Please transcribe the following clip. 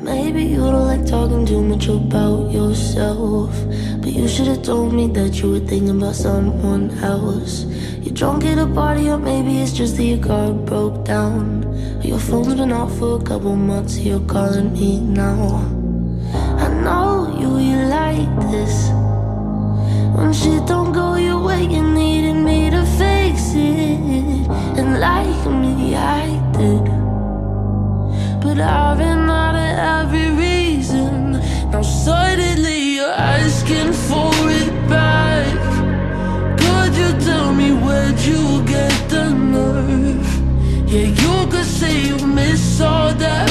Maybe you don't like talking too much about yourself, but you should've told me that you were thinking about someone else. You're drunk at a party, or maybe it's just that your car broke down. Your phone's been off for a couple months, so you're calling me now. I know you like this. When shit don't go your way, you needed me to fix it. And like me, I did, but I've been out of every reason. Now suddenly you're asking for it back. Could you tell me where'd you get the nerve? Yeah, you could say you miss all that